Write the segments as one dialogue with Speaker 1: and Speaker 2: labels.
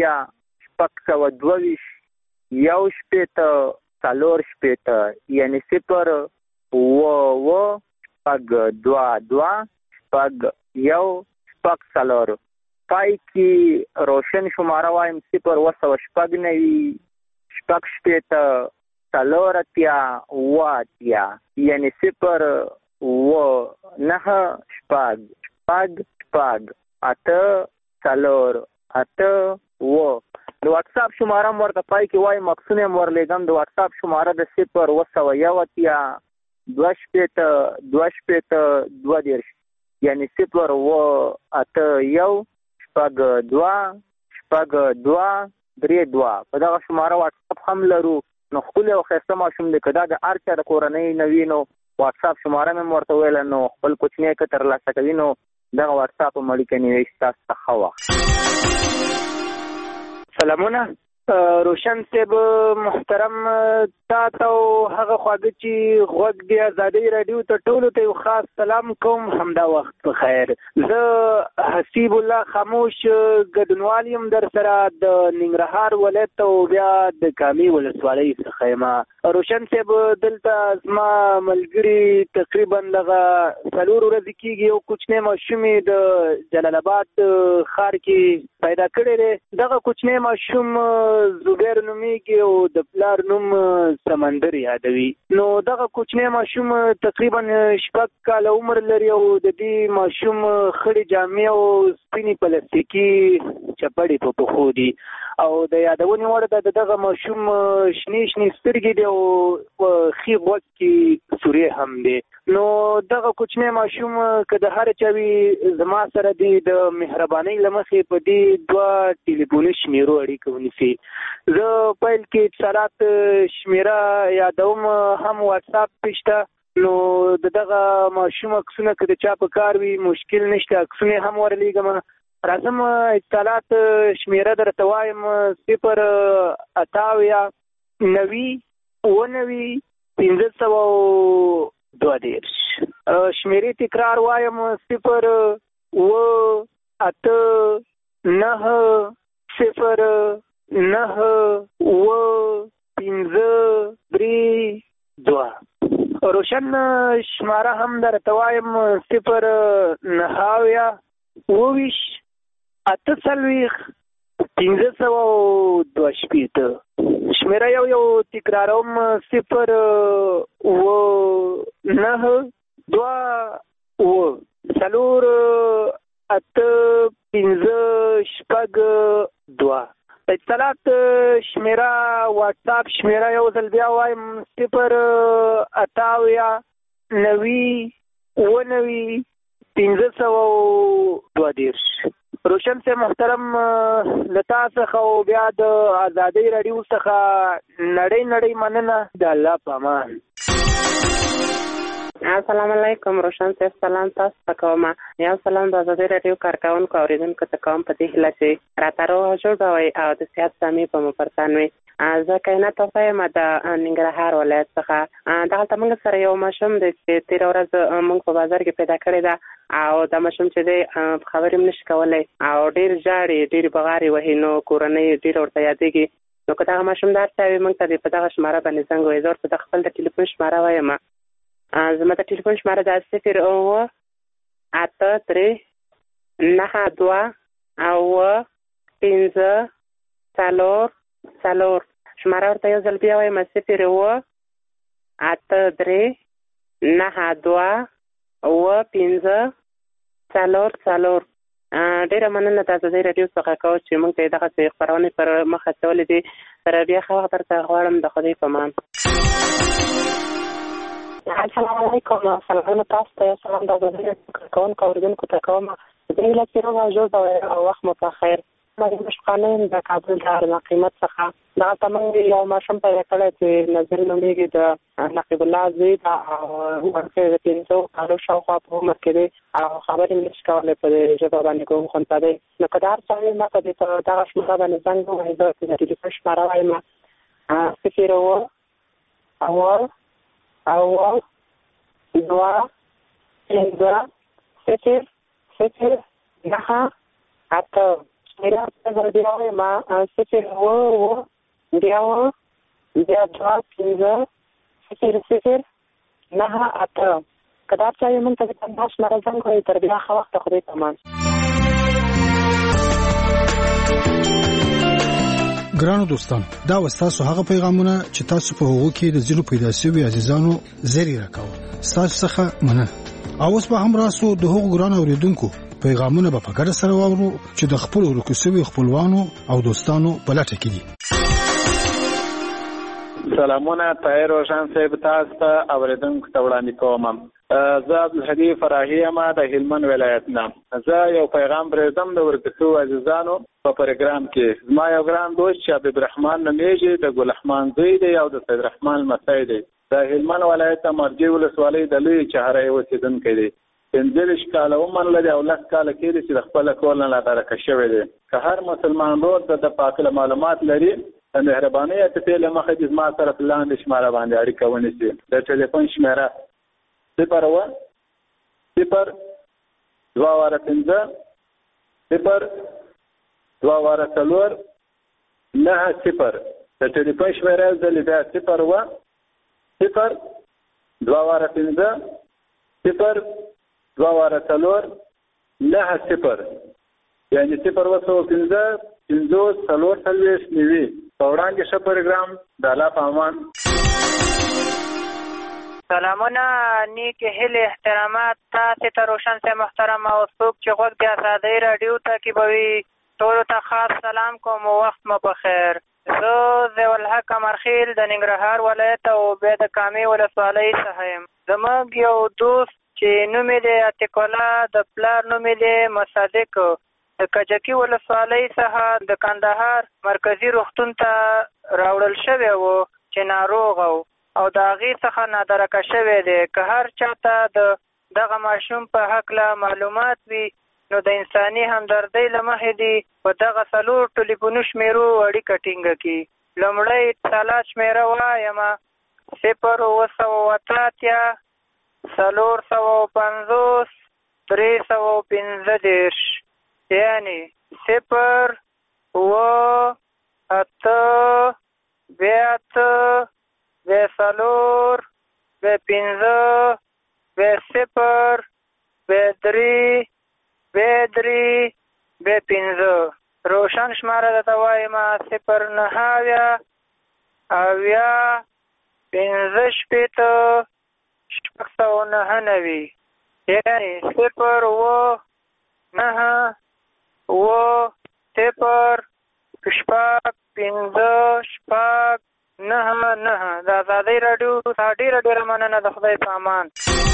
Speaker 1: اتیا 622 یو شپېته 4 یعنی 0 اوه شپږ 2 شپږ یو شپږ 4 پای کې روشن شماره وایم 0 شپږ شپېته 4 اتیا 8 یعنی 0 9 شپږ 8 4 د واتس اپ شماره ورته پای کې وایم مکسونه ورلېږم د واتس اپ شماره د 0 اتیا 2 شپېته 22 یعنی 0 8 1 شپږ 2 شپږ 2 3 2 په دغه شماره واتس اپ هم لرو. نو خپل او خسته ماشوم د کدا د ارچا د کورنۍ نوینو واتس اپ شماره مې ورته ویل نو خپل کوچنی کتر لاسه کوي نو دغه واتس اپ ملي کني تاسو ته خوا. سلامونه روشن صاحب محترم، تاسو هغه خواږه چې غوږ دی آزادۍ رادیو ته ټولو ته یو خاص سلام کوم. همدا وخت په خیر. زه حسیب الله خاموش ګډونوال یم در سره د ننګرهار ولایت او بیا د کامي ولسوالۍ څخه یم. روشن صاحب دلته زما ملګري تقریبا دغه 4 ورځې کېږي یو کوچنی ماشوم د جلال آباد ښار کې پیدا کړی دی. دغه کوچنی ماشوم زبیر نومیږي او د پلار نوم سمندر یادوي. نو دغه کوچنی ماشوم تقریبا 6 کاله عمر لري او د دې ماشوم خړې جامې او سپینې پلاستیکي چپړې په پښو دي او د یادونې وړ ده دغه ماشوم شنې سترګې دي او ښي غوږ کې سورې هم دي. نو دغه کوچنی ماشوم که د هر چا وي زما سره دی د مهربانۍ له مخې په دې 2 ټلیفوني شمیرو اړیکه ونیسي. زه پیل کې اتصالات شمیره یادوم، هم واتس اپ پشته. نو دغه ماشوم عکسونه که د چا په کار وي مشکل نشته، عکسونه هم ورلیږم. راځم اتصالات شمیره درته وایم 0 اتاویا 90 19 522. شمیرې تکرار وایم 0 8 9 0 9 5 3 2. روشن شماره هم درته وایم 0 9 22 48 522. شمیره یو تکراروم 0 9 2 4 8 5 2. اتصالات شمیره واتس اپ شمیره یو ځل بیا وایم 0 اتاویا 90 19 522. روشن سے محترم لتا څخه او بیا د آزادۍ رادیو څخه نړۍ مننه. د الله پامان.
Speaker 2: السلام علیکم. روشن صاحب سلام تاسو ته کوم. یو سلام د آزادۍ رادیو کارکونکو اوریدونکو ته کوم په دې هیله چې راته روغ جوړ وئ او د صحت سامي په مپرتان وي. زه کائنات توفه یم د ننګرهار ولایت څخه. دغلته موږ سره یو ماشوم دی چې تېره ورځ موږ په بازار کې پیدا کړی ده او دا ماشوم چې دی خبرې هم نشي کولی او ډېر ژاړي، ډېرې بغارې وهي. نو کورنۍ ډېر ورته یادېږي. نو که دغه ماشوم د هر چا وي موږ ته دې په دغه شماره باندې زنګ ووایي. زه ورته د خپل د ټلیفون شماره وایم. زما د ټلیفون شماره ده 0 8 3 9 2 5 4 شماره ورته یو ځل بیا وایم 0 8 3 9 2 5 4 ډېره مننه د آزادۍ رادیو څخه کوم چې موږ ته دغه خپرونې پر مخ اچولې دي. تر بیا ښه وخت درته غواړم. د خدای په امان. السلام علیکم. سلامونه تاسو ته. سلام د آزادۍ رادیو کارکونکو اوریدونکو ته کوم. د هیله چې روغ او جوړ او وخت مو په خیر. مشقانه د کابل د قیمت څخه دغلته موږ یو ماشوم پیدا کړی چې نظر نومیږي د نقیب الله زوی ده او ورکې د 500 کالو شاوخوا په عمر کې دی او خبرې هم نشي کولی په دې ژبه باندې کوم خونته دی. نو که د هر څه وي ما ته دې په دغه شماره باندې زنګ ووایي. زه د ټلیفون شماره وایم 0 2 5 0 9 8 شمیره څنګه بیا وایم 0 بیا 2 5 0 9 8 کدا چې موږ ته د تاسو سره څنګه تر بیا خو وخت خو دې تمام.
Speaker 3: ګرانو دوستانو، دا وستاسو هغه پیغامونه چې تاسو په هغو کې د ځینو پیدا شوي عزیزانو زری راکاوه. تاسو څخه مننه. اوس به هم راسو د هغو ګران اوریدونکو پیغامونه به په ګډه سره واورو چې د خپل ورکو شوي خپلوانو او دوستانو په لټه کې دي.
Speaker 1: سلامونه طاهر روشن صاحب، تاسو ته اوریدونکو ته وړاندې کوم. زه عبدالهادي فراهي یم د هلمند ولایت نه. زه یو پیغام پرېږدم د ورکو عزیزانو په پروګرام کې. زما یو ګران دوست چې حبیب الرحمن نومیږي، د ګلرحمان زوی دی او د سید رحمان لمسی دی. د هلمند ولایت مرګي ولسوالۍ د لوی چهره اوسېدونکی دی. 15 کاله عمر لري او 10 کاله کېږي چې د خپل کور نه لادرکه شوی دی. که هر مسلمان ورور د پاکه معلومات لري، د مهربانۍ ته له مخې د زما سره لاندې شماره باندې اړیکه ونیسي. د ټلیفون شمیره 0 0 2 5 0 2 4 9 0. د ټلیفون شمیره د لیدا 0 0 2 5 0 2 4 9 0. یعنی 0 5 50 4 9 وړاندې شه پروګرام د الله په امان.
Speaker 4: سلامونه، نیک هیله احترامات تاسو ته روشن سے محترم او څوک چې غوږ د آزادۍ رادیو ته کیبوي، ټولو ته خاص سلام کوم. وخت مو په خیر. زه ضیاءالحق امرخیل د ننګرهار ولایت او بیا د کامې ولسوالۍ څخه یم. زموږ یو دوست چې نوم یې دی عتیق الله، د پلار نوم یې دی مصدق، د کجکي ولسوالۍ څخه د کندهار مرکزي روغتون ته راوړل شوی و چې ناروغ او د هغې څخه نادرکه شوی دی. که هر چاته د دغه ماشوم په هکله معلومات وي نو د انساني همدردۍ له مخې دي په دغه 4 ټلیفوني شمیرو اړیکه ټینګه کړي. لومړی اتصالات شمیره وایم 0 280 450 315، یعنی 0 و 8 8 4 5 0 3 5. روشن شماره د وایم 0 9 اویا 15 شپېته 699، یعنی 0 و 9 و 0 شپږ 15 شپږ 9 د آزادۍ راډیو ډېره ډېره مننه. د خدای په امان.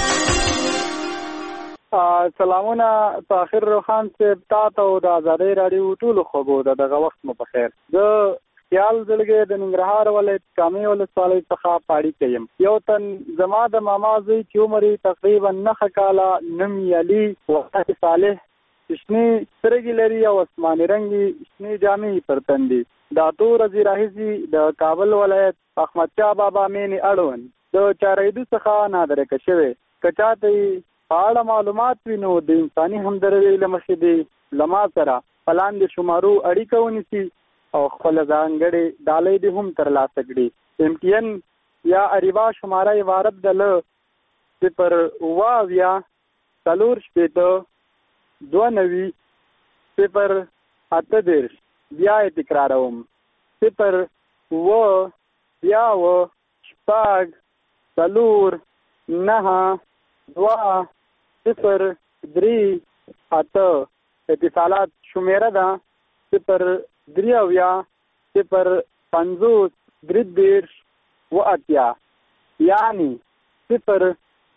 Speaker 1: سلامونه طاهر روخان صاحب، تاسو او د آزادۍ راډیو ټولو خوږو دغه وخت مو په خیر. زه خیال زړګی د ننګرهار ولایت کامې ولسوالۍ څخه پاړی کوم. یو تن زما د ماما زوی چې عمر تقریبا 9 کاله، نوم یې علي وحید صالح، شنې سترګې لري او اسماني رنګي شنې جامې پر تن دي. دا 2 ورځې راهیسې د کابل ولایت احمد شاه بابا مینې اړوند د چارېدو څخه نادرکه شوی. که چاته په اړه معلومات وي نو د انساني همدردۍ له مخې دی له ما سره په لاندې شمارو اړیکه ونیسي او خپل ځانګړې ډالۍ دې هم ترلاسه کړي. MTN یا اریوا شماره عبارت د 0 اویا 4 شپېته 92 0 8. بیا یې تکراروم 0 اویا شپږ 4 9 2 0 3 8. اتصالات شمیره ده 0 3 0 50 3 8، یعنی 0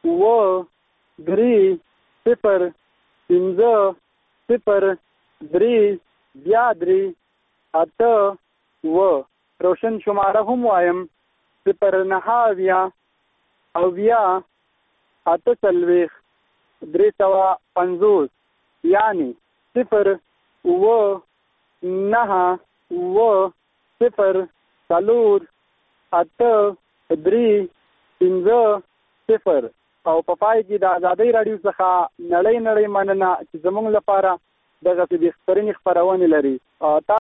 Speaker 1: 3 0 5 0 3 8. روشن شماره هم وایم 0 9 اویا 48 350، یعنی 0 9 0 4 8 3 5. او په پای کې د آزادۍ راډیو څخه نړۍ مننه چې زموږ لپاره
Speaker 5: دغه بهترین خبرونه لري.